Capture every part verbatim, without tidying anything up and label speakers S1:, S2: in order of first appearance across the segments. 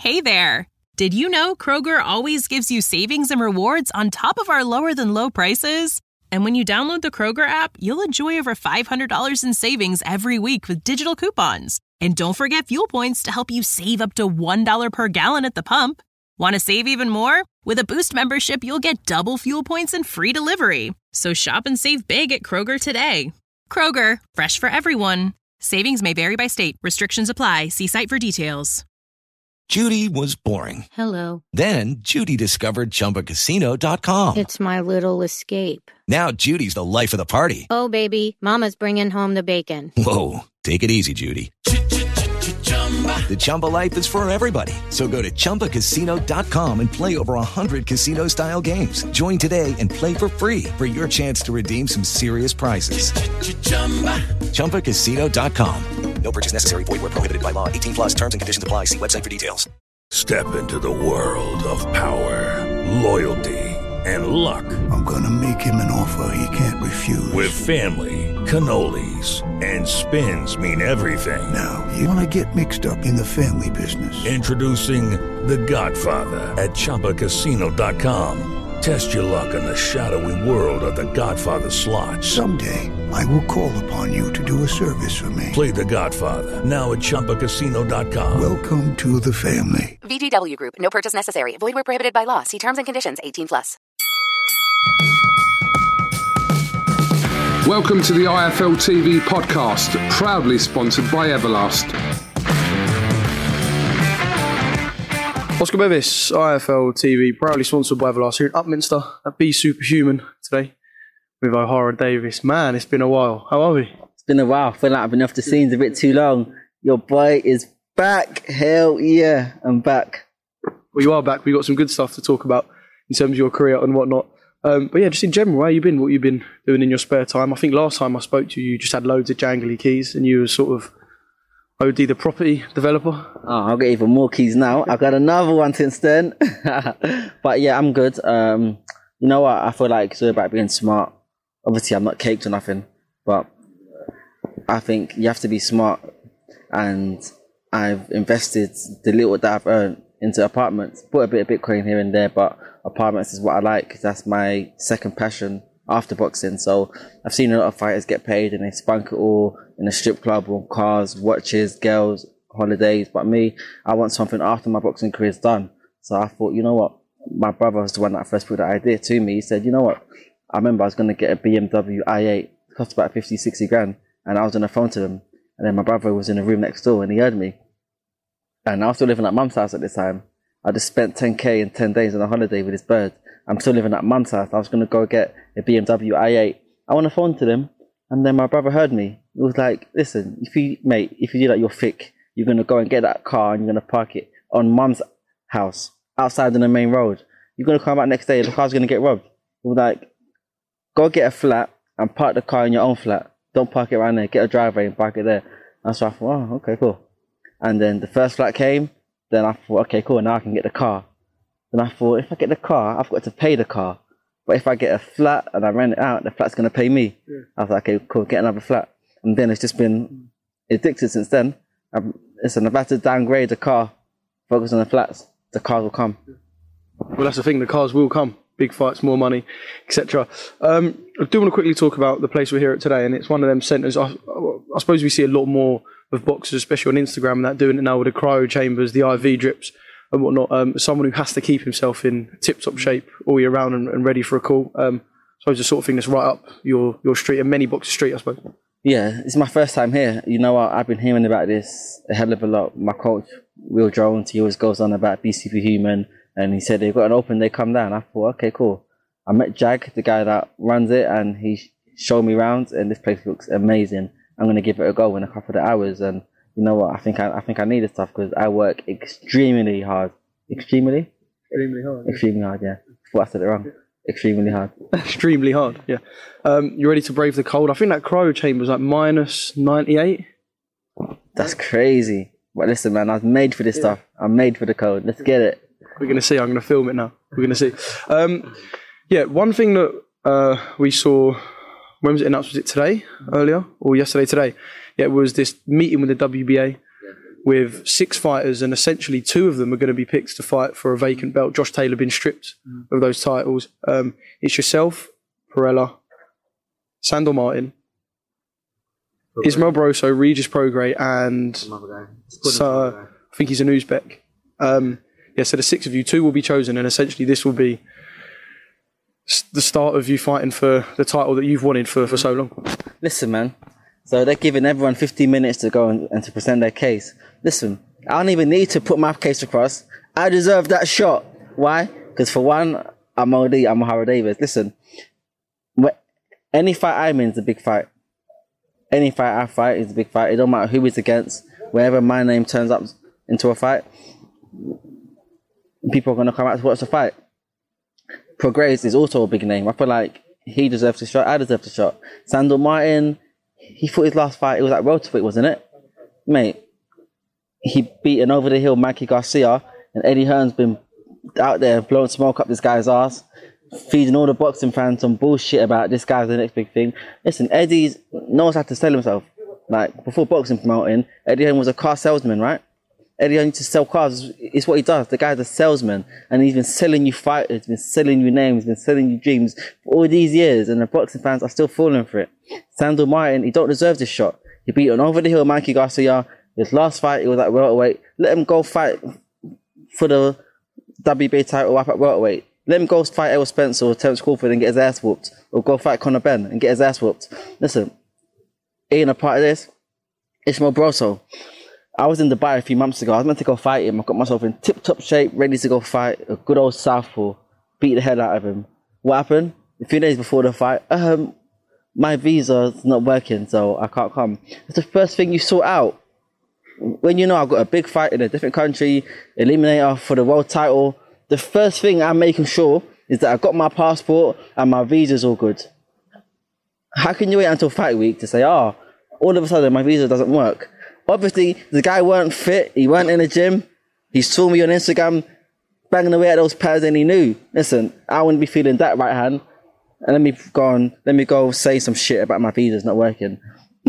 S1: Hey there! Did you know Kroger always gives you savings and rewards on top of our lower-than-low prices? And when you download the Kroger app, you'll enjoy over five hundred dollars in savings every week with digital coupons. And don't forget fuel points to help you save up to one dollar per gallon at the pump. Want to save even more? With a Boost membership, you'll get double fuel points and free delivery. So shop and save big at Kroger today. Kroger, fresh for everyone. Savings may vary by state. Restrictions apply. See site for details.
S2: Judy was boring.
S3: Hello.
S2: Then Judy discovered Chumba Casino dot com.
S3: It's my little escape.
S2: Now Judy's the life of the party.
S3: Oh, baby, mama's bringing home the bacon.
S2: Whoa, take it easy, Judy. The Chumba life is for everybody. So go to Chumba Casino dot com and play over one hundred casino-style games. Join today and play for free for your chance to redeem some serious prizes. Chumba Casino dot com. No purchase necessary. Void where prohibited by law. eighteen plus terms and conditions apply. See website for details.
S4: Step into the world of power, loyalty, and luck.
S5: I'm going to make him an offer he can't refuse.
S4: With family, cannolis, and spins mean everything.
S5: Now, you want to get mixed up in the family business.
S4: Introducing The Godfather at Chumba Casino dot com. Test your luck in the shadowy world of The Godfather slot.
S5: Someday, I will call upon you to do a service for me.
S4: Play The Godfather, now at Chumba Casino dot com.
S5: Welcome to the family.
S6: V G W Group. No purchase necessary. Void where prohibited by law. See terms and conditions. eighteen plus.
S7: Welcome to the I F L T V podcast, proudly sponsored by Everlast.
S8: Oscar Bevis, I F L T V, proudly sponsored by Everlast here in Upminster at Be Superhuman today with O'Hara Davis. Man, it's been a while. How are we?
S9: It's been a while. I feel like I've been off the scenes a bit too long. Your boy is back. Hell yeah, I'm back.
S8: Well, you are back. We've got some good stuff to talk about in terms of your career and whatnot. Um, but yeah, just in general, how you been? What you been doing in your spare time? I think last time I spoke to you, you just had loads of jangly keys and you were sort of O D the property developer.
S9: Oh, I'll get even more keys now. I've got another one since then. But yeah, I'm good. Um, you know what? I feel like it's all about being smart. Obviously, I'm not caked or nothing, but I think you have to be smart. And I've invested the little that I've earned into apartments. Put a bit of Bitcoin here and there, but apartments is what I like. That's my second passion after boxing. So I've seen a lot of fighters get paid and they spunk it all in a strip club on cars, watches, girls, holidays. But me, I want something after my boxing career is done. So I thought, you know what? My brother was the one that first put the idea to me. He said, you know what? I remember I was going to get a B M W i eight. It cost about fifty, sixty grand. And I was on the phone to them. And then my brother was in the room next door and he heard me. And I was still living at mum's house at this time. I just spent ten K in ten days on a holiday with this bird. I'm still living at mum's house. I was going to go get a B M W i eight. I want to phone to them. And then my brother heard me. He was like, listen, if you, mate, if you do that, you're thick. You're going to go and get that car and you're going to park it on mum's house outside on the main road. You're going to come back next day. The car's going to get robbed. He was like, go get a flat and park the car in your own flat. Don't park it around there. Get a driveway and park it there. And so I thought, oh, okay, cool. And then the first flat came. Then I thought, okay, cool, now I can get the car. Then I thought, if I get the car, I've got to pay the car. But if I get a flat and I rent it out, the flat's going to pay me. Yeah. I was like, okay, cool, get another flat. And then it's just been addicted since then. I'm, listen, I've had to downgrade the car, focus on the flats. The cars will come.
S8: Well, that's the thing, the cars will come. Big fights, more money, et cetera. Um, I do want to quickly talk about the place we're here at today, and it's one of them centres. I, I suppose we see a lot more of boxers, especially on Instagram, and that doing it now with the cryo chambers, the I V drips and whatnot. Um, someone who has to keep himself in tip-top shape all year round and, and ready for a call. Um, I suppose the sort of thing that's right up your, your street, and many boxers' street, I suppose.
S9: Yeah, it's my first time here. You know what? I've been hearing about this a hell of a lot. My coach, Will Jones, he always goes on about Be Superhuman, and he said they've got an open, they come down. I thought, okay, cool. I met Jag, the guy that runs it, and he showed me around, and this place looks amazing. I'm going to give it a go in a couple of hours, and you know what? I think I, I think I need this stuff because I work extremely hard. Extremely?
S8: Extremely hard.
S9: Extremely hard, yeah. Before I said it wrong. Extremely hard.
S8: Extremely hard, yeah. Um, you ready to brave the cold? I think that cryo chamber was like minus ninety-eight.
S9: That's crazy. But listen, man, I was made for this yeah. stuff. I'm made for the cold. Let's get it.
S8: We're going to see. I'm going to film it now. We're going to see. Um, yeah, one thing that uh, we saw, when was it announced? Was it today, earlier, or yesterday, today? Yeah, it was this meeting with the W B A. with six fighters, and essentially two of them are going to be picked to fight for a vacant belt. Josh Taylor been stripped mm. of those titles. Um, it's yourself, Perella, Sandor Martin, Prograis. Ismael Broso, Regis Prograis, and so, I think he's an Uzbek. Um, yeah, so the six of you, two will be chosen, and essentially this will be the start of you fighting for the title that you've wanted for, for so long.
S9: Listen, man. So they're giving everyone fifteen minutes to go and, and to present their case. Listen, I don't even need to put my case across. I deserve that shot. Why? Because for one, I'm O D, I'm Ohara Davies. Listen, any fight I'm in is a big fight. Any fight I fight is a big fight. It don't matter who it's against. Wherever my name turns up into a fight, people are going to come out to watch the fight. Prograis is also a big name. I feel like he deserves a shot. I deserve a shot. Sandor Martin, he fought his last fight. It was at welterweight, wasn't it? Mate, he beat an over-the-hill Mikey Garcia, and Eddie Hearn's been out there blowing smoke up this guy's ass, feeding all the boxing fans some bullshit about this guy's the next big thing. Listen, Eddie knows how to sell himself. Like, before boxing promoting, Eddie Hearn was a car salesman, right? Eddie Hearn used to sell cars. It's what he does. The guy's a salesman, and he's been selling you fighters, he's been selling you names, he's been selling you dreams for all these years, and the boxing fans are still falling for it. Sandor Martin, he don't deserve this shot. He beat an over-the-hill Mikey Garcia. His last fight, it was at welterweight. Let him go fight for the W B A title up at welterweight. Let him go fight Errol Spence or Terence Crawford and get his ass whooped, or go fight Conor Benn and get his ass whooped. Listen, ain't a part of this. Ismael Broso. I was in Dubai a few months ago. I was meant to go fight him. I got myself in tip-top shape, ready to go fight a good old southpaw. Beat the hell out of him. What happened? A few days before the fight, um, my visa's not working, so I can't come. It's the first thing you sort out. When you know I've got a big fight in a different country, eliminator for the world title, the first thing I'm making sure is that I've got my passport and my visa's all good. How can you wait until fight week to say, oh, all of a sudden my visa doesn't work? Obviously, the guy weren't fit, he weren't in the gym, he saw me on Instagram banging away at those pads and he knew, listen, I wouldn't be feeling that right hand, and let me go on, let me go say some shit about my visa's not working.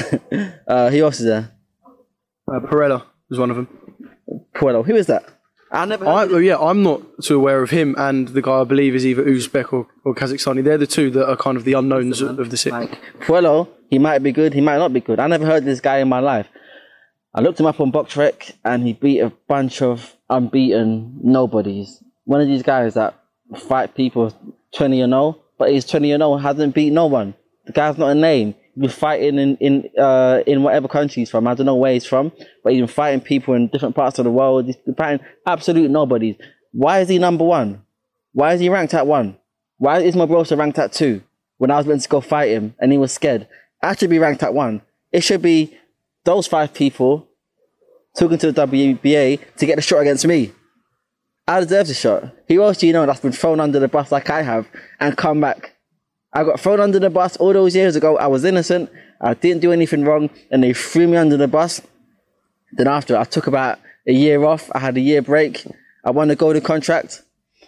S9: uh, who else is there?
S8: Uh, Perella was one of them.
S9: Perella, who is that? I never
S8: I, well, yeah, I'm not too aware of him, and the guy I believe is either Uzbek or, or Kazakhstani. They're the two that are kind of the unknowns of, of the six.
S9: Like, Perella, he might be good, he might not be good. I never heard of this guy in my life. I looked him up on BoxRec and he beat a bunch of unbeaten nobodies. One of these guys that fight people twenty and oh, but he's twenty and oh, hasn't beat no one. The guy's not a name. He's been fighting in in uh, in whatever country he's from. I don't know where he's from, but he's been fighting people in different parts of the world. He's been fighting absolute nobodies. Why is he number one? Why is he ranked at one? Why is Ismael Broso ranked at two when I was meant to go fight him and he was scared? I should be ranked at one. It should be those five people talking to the W B A to get the shot against me. I deserve the shot. Who else do you know that's been thrown under the bus like I have and come back? I got thrown under the bus all those years ago. I was innocent. I didn't do anything wrong, and they threw me under the bus. Then after, I took about a year off. I had a year break. I won a golden contract.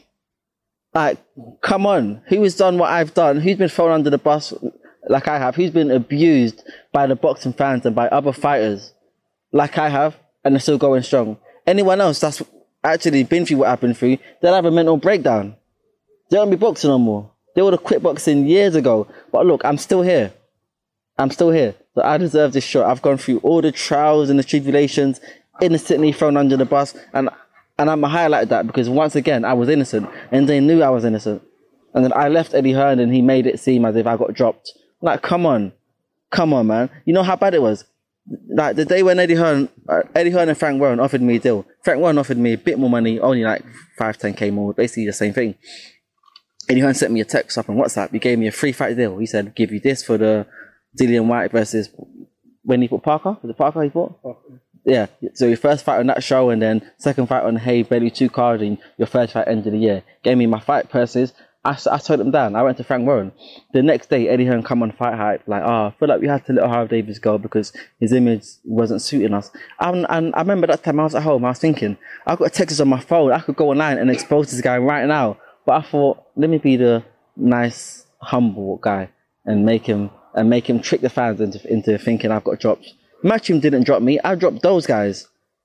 S9: Like, come on. Who has done what I've done? Who's been thrown under the bus like I have? Who's been abused by the boxing fans and by other fighters like I have, and they're still going strong? Anyone else that's actually been through what I've been through, they'll have a mental breakdown. They won't be boxing no more. They would have quit boxing years ago. But look, I'm still here. I'm still here. So I deserve this shot. I've gone through all the trials and the tribulations, innocently thrown under the bus, and and I'm a highlight of that because once again, I was innocent, and they knew I was innocent. And then I left Eddie Hearn and he made it seem as if I got dropped. Like, come on. Come on, man. You know how bad it was? Like, the day when Eddie Hearn, uh, Eddie Hearn and Frank Warren offered me a deal. Frank Warren offered me a bit more money, only like five, ten K more, basically the same thing. Eddie Hearn sent me a text up on WhatsApp. He gave me a free fight deal. He said, give you this for the Dillian White versus, when he fought Parker? Was it Parker he fought? Parker. Yeah. So your first fight on that show, and then second fight on the Hay Belly two card, and your third fight end of the year. Gave me my fight purses. I, I turned them down. I went to Frank Warren. The next day, Eddie Hearn come on Fight Hype, like, oh, I feel like we had to let Ohara Davies go because his image wasn't suiting us. And, and I remember that time I was at home, I was thinking, I've got a text on my phone, I could go online and expose this guy right now. But I thought, let me be the nice, humble guy and make him and make him trick the fans into, into thinking I've got dropped. Matchroom didn't drop me, I dropped those guys.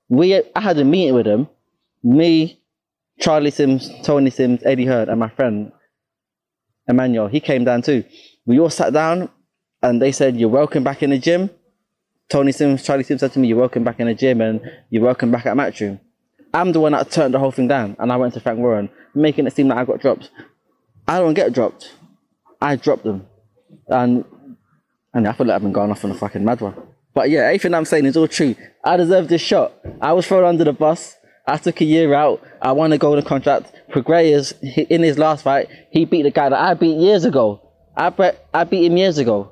S9: We, I had a meeting with him. Me, Charlie Sims, Tony Sims, Eddie Heard, and my friend Emmanuel. He came down too. We all sat down, and they said, "You're welcome back in the gym." Tony Sims, Charlie Sims said to me, "You're welcome back in the gym, and you're welcome back at Matchroom." I'm the one that turned the whole thing down, and I went to Frank Warren, making it seem like I got dropped. I don't get dropped. I dropped them, and and I feel like I've been going off on a fucking mad one. But yeah, everything I'm saying is all true. I deserve this shot. I was thrown under the bus. I took a year out. I won a golden contract. Prograis, in his last fight, he beat the guy that I beat years ago. I beat, I beat him years ago.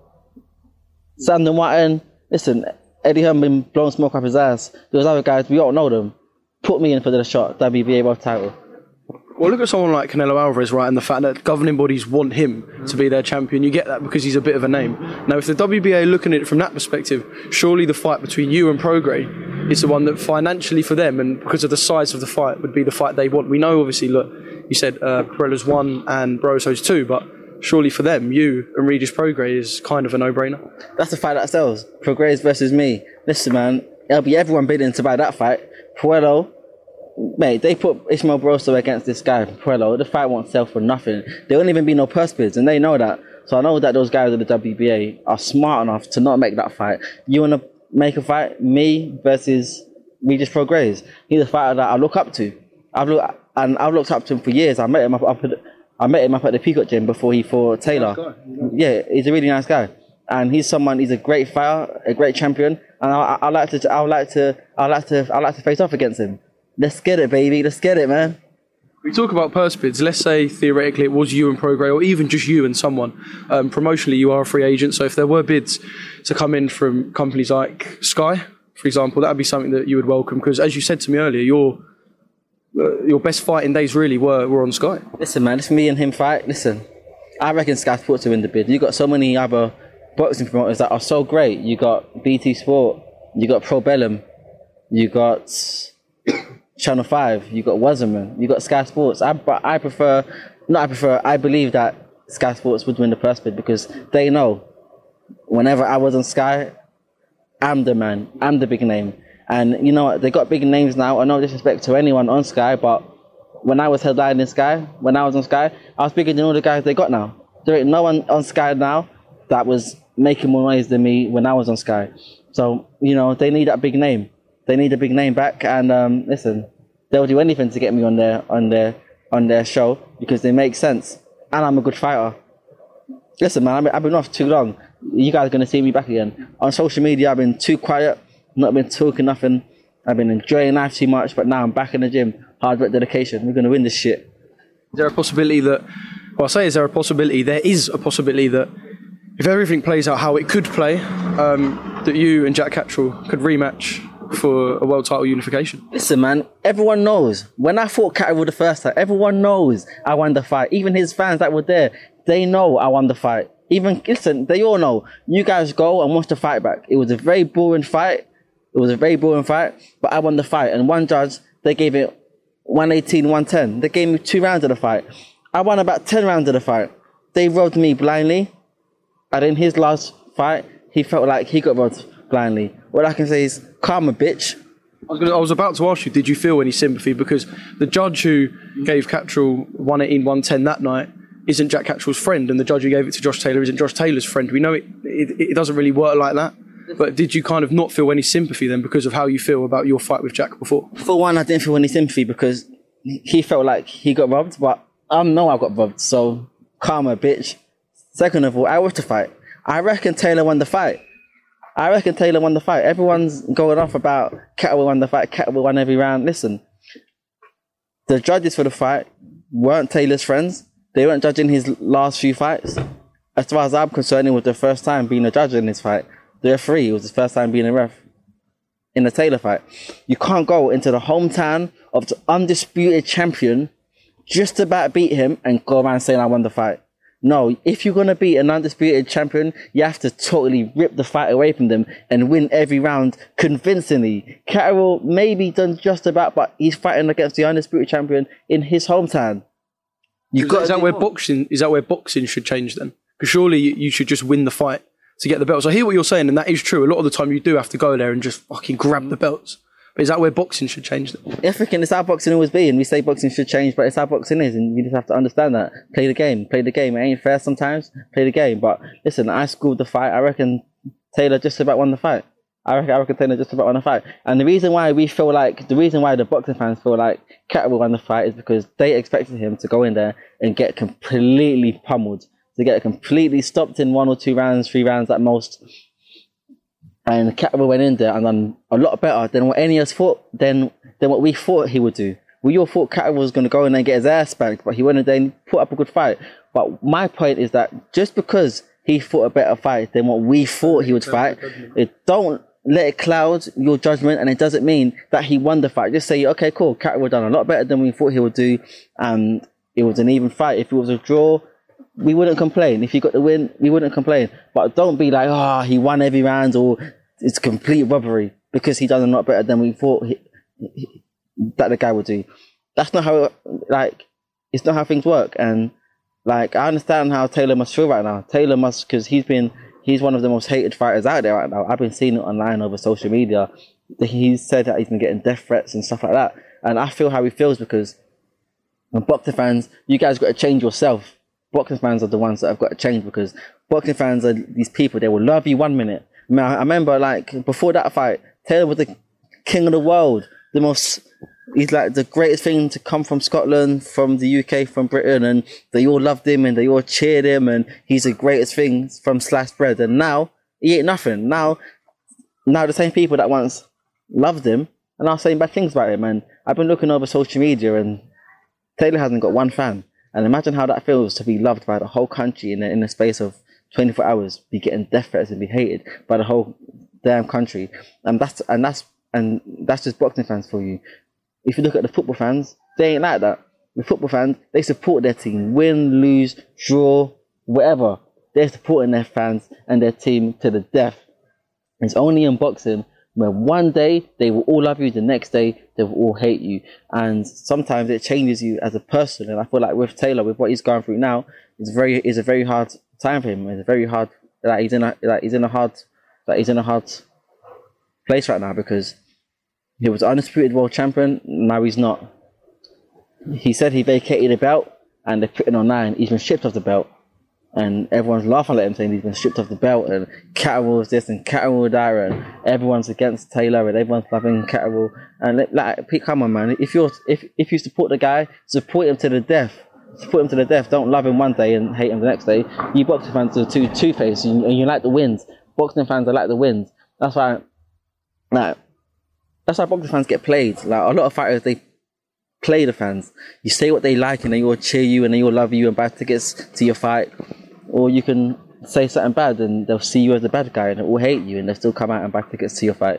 S9: Sandon Martin, listen, Eddie Hearn been blowing smoke up his ass. Those other guys, we all know them. Put me in for the shot, W B A world title.
S8: Well, look at someone like Canelo Alvarez, right, and the fact that governing bodies want him to be their champion. You get that because he's a bit of a name. Now, if the W B A are looking at it from that perspective, surely the fight between you and Prograis is the one that financially for them, and because of the size of the fight, would be the fight they want. We know, obviously, look, you said uh, Pereira's one and Brozo's two, but surely for them, you and Regis Prograis is kind of a no-brainer.
S9: That's the fight that sells. Prograis versus me. Listen, man, it'll be everyone bidding to buy that fight. Puello, mate, they put Ismael Brozo against this guy, Puello. The fight won't sell for nothing. There won't even be no purse bids, and they know that. So I know that those guys at the W B A are smart enough to not make that fight. You want to make a fight, me versus Regis Prograis. He's a fighter that I look up to. I've looked, and I've looked up to him for years. I met him up, up at, I met him up at the Peacock Gym before he fought Taylor. Nice yeah, he's a really nice guy, and he's someone. He's a great fighter, a great champion, and I, I, I like to, I would like to, I like to, I like to face off against him. Let's get it, baby. Let's get it, man.
S8: We talk about purse bids. Let's say theoretically it was you and Prograis, or even just you and someone. Um, promotionally, you are a free agent, so if there were bids to come in from companies like Sky, for example, that would be something that you would welcome. Because as you said to me earlier, your uh, your best fighting days really were were on Sky.
S9: Listen, man, it's me and him fight. Listen, I reckon Sky Sports will win the bid. You got so many other boxing promoters that are so great. You got B T Sport, you got Pro Bellum, you got Channel five, you got Wasserman, you got Sky Sports. I, I prefer, not I prefer, I believe that Sky Sports would win the purse bid because they know whenever I was on Sky, I'm the man, I'm the big name. And you know what, they got big names now, and no disrespect to anyone on Sky, but when I was headlining Sky, when I was on Sky, I was bigger than all the guys they got now. There ain't no one on Sky now that was making more noise than me when I was on Sky. So, you know, they need that big name. They need a big name back, and um, listen, they'll do anything to get me on their on their on their show because they make sense, and I'm a good fighter. Listen, man, I've been off too long. You guys are gonna see me back again on social media. I've been too quiet, not been talking nothing. I've been enjoying life too much, but now I'm back in the gym. Hard work, dedication. We're gonna win this shit.
S8: Is there a possibility that? Well, I say, is there a possibility? There is a possibility that if everything plays out how it could play, um, that you and Jack Catterall could rematch for a world title unification.
S9: Listen, man, everyone knows. When I fought Catterall the first time, everyone knows I won the fight. Even his fans that were there, they know I won the fight. Even, listen, they all know. You guys go and watch the fight back. It was a very boring fight. It was a very boring fight, but I won the fight. And one judge, they gave it one eighteen, one ten. They gave me two rounds of the fight. I won about ten rounds of the fight. They robbed me blindly. And in his last fight, he felt like he got robbed blindly. What I can say is, karma, bitch.
S8: I was, gonna, I was about to ask you, did you feel any sympathy? Because the judge who gave Catterall one eighteen, one ten that night isn't Jack Catterall's friend, and the judge who gave it to Josh Taylor isn't Josh Taylor's friend. We know it, it, it doesn't really work like that. But did you kind of not feel any sympathy then because of how you feel about your fight with Jack before?
S9: For one, I didn't feel any sympathy because he felt like he got robbed, but I know I got robbed, so karma, bitch. Second of all, I watched the fight. I reckon Taylor won the fight. I reckon Taylor won the fight. Everyone's going off about Catterall won the fight, Catterall won every round. Listen, the judges for the fight weren't Taylor's friends. They weren't judging his last few fights. As far as I'm concerned, it was the first time being a judge in this fight. The referee, it was his first time being a ref in the Taylor fight. You can't go into the hometown of the undisputed champion, just about beat him, and go around saying I won the fight. No, if you're going to beat an undisputed champion, you have to totally rip the fight away from them and win every round convincingly. Catterall maybe done just about, but he's fighting against the undisputed champion in his hometown.
S8: You've got is that where more. boxing is that where boxing should change then? Because surely you should just win the fight to get the belts. I hear what you're saying, and that is true. A lot of the time you do have to go there and just fucking grab the belts. But is that where boxing should change then?
S9: I think it's how boxing always be, and we say boxing should change, but it's how boxing is, and you just have to understand that. Play the game, play the game. It ain't fair sometimes. Play the game. But listen, I schooled the fight. I reckon Taylor just about won the fight. I reckon, I reckon Taylor just about won the fight. And the reason why we feel like, the reason why the boxing fans feel like Catterall won the fight is because they expected him to go in there and get completely pummeled, to get completely stopped in one or two rounds, three rounds at most. And Catterall went in there and done a lot better than what any of us thought, than, than what we thought he would do. We all thought Catterall was going to go in there and get his ass spanked, but he went in there and put up a good fight. But my point is that just because he fought a better fight than what we thought he would fight, it don't let it cloud your judgment, and it doesn't mean that he won the fight. Just say, okay, cool, Catterall done a lot better than we thought he would do, and it was an even fight. If it was a draw, we wouldn't complain. If he got the win, we wouldn't complain. But don't be like, oh, he won every round, or it's complete robbery because he done a lot better than we thought he, he, that the guy would do. That's not how, like, it's not how things work. And like, I understand how Taylor must feel right now. Taylor must, because he's been, he's one of the most hated fighters out there right now. I've been seeing it online over social media. He's said that he's been getting death threats and stuff like that. And I feel how he feels because when boxing fans, you guys got to change yourself. Boxing fans are the ones that have got to change, because boxing fans are these people, they will love you one minute. I, mean, I remember, like, before that fight, Taylor was the king of the world. The most, he's like the greatest thing to come from Scotland, from the U K, from Britain, and they all loved him and they all cheered him, and he's the greatest thing from sliced bread. And now he ain't nothing. Now, now the same people that once loved him are now saying bad things about him. And I've been looking over social media, and Taylor hasn't got one fan. And imagine how that feels to be loved by the whole country in the, in the space of twenty-four hours, be getting death threats and be hated by the whole damn country. And that's and that's and that's just boxing fans for you. If you look at the football fans, they ain't like that. The football fans, they support their team, win, lose, draw, whatever. They're supporting their fans and their team to the death. It's only in boxing where one day they will all love you, the next day they will all hate you. And sometimes it changes you as a person. And I feel like with Taylor, with what he's going through now, it's very it's a very hard time for him. It's a very hard like he's in a like he's in a hard like he's in a hard place right now, because he was undisputed world champion, now he's not. He said he vacated the belt, and they put it online, he's been stripped of the belt. And everyone's laughing at him, saying he's been stripped of the belt, and Catterall's this and Catterall that, and everyone's against Taylor, and everyone's loving Catterall. And like, come on, man! If you're if if you support the guy, support him to the death. Support him to the death. Don't love him one day and hate him the next day. You boxing fans are too two faced, and you, you like the wins. Boxing fans are like the wins. That's why, like, that's why boxing fans get played. Like a lot of fighters, they play the fans. You say what they like, and they all cheer you, and they all love you, and buy tickets to your fight. Or you can say something bad and they'll see you as the bad guy and they'll all hate you and they'll still come out and buy tickets to your fight.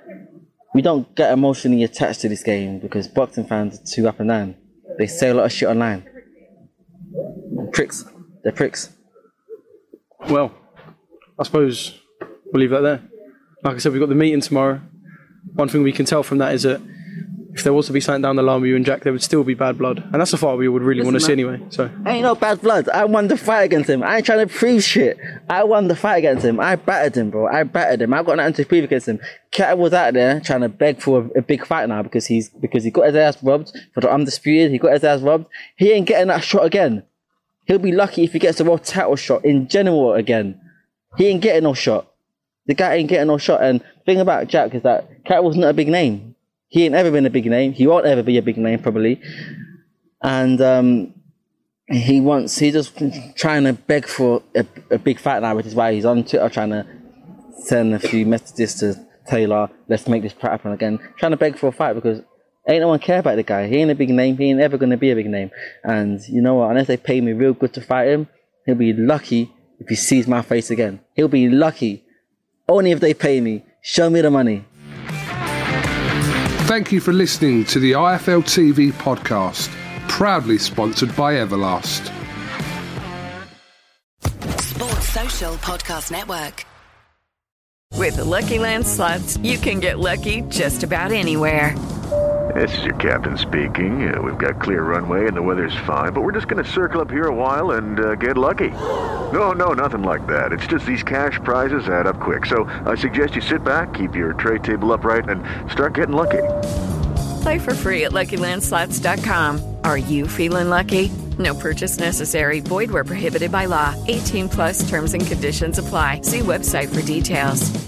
S9: We don't get emotionally attached to this game because boxing fans are too up and down. They say a lot of shit online. Pricks. They're pricks.
S8: Well, I suppose we'll leave that there. Like I said, we've got the meeting tomorrow. One thing we can tell from that is that if there was to be something down the line with you and Jack, there would still be bad blood. And that's the fight we would really Listen, want to man, see anyway. So
S9: ain't no bad blood. I won the fight against him. I ain't trying to prove shit. I won the fight against him. I battered him, bro. I battered him. I've got nothing to prove against him. Cat was out there trying to beg for a, a big fight now because he's because he got his ass robbed for the undisputed. He got his ass robbed. He ain't getting that shot again. He'll be lucky if he gets the world title shot in general again. He ain't getting no shot. The guy ain't getting no shot. And the thing about Jack is that Cat was not a big name. He ain't ever been a big name. He won't ever be a big name, probably. And um, he wants, he's just trying to beg for a, a big fight now, which is why he's on Twitter trying to send a few messages to Taylor. Let's make this fight happen again. Trying to beg for a fight because ain't no one care about the guy. He ain't a big name. He ain't ever going to be a big name. And you know what? Unless they pay me real good to fight him, he'll be lucky if he sees my face again. He'll be lucky. Only if they pay me. Show me the money.
S7: Thank you for listening to the I F L T V podcast, proudly sponsored by Everlast.
S10: Sports Social Podcast Network.
S11: With the Lucky Land Slots, you can get lucky just about anywhere. This is your captain speaking. Uh, we've got clear runway and the weather's fine, but we're just going to circle up here a while and uh, get lucky. No, no, nothing like that. It's just these cash prizes add up quick. So I suggest you sit back, keep your tray table upright, and start getting lucky.
S12: Play for free at Lucky Land Slots dot com. Are you feeling lucky? No purchase necessary. Void where prohibited by law. eighteen plus terms and conditions apply. See website for details.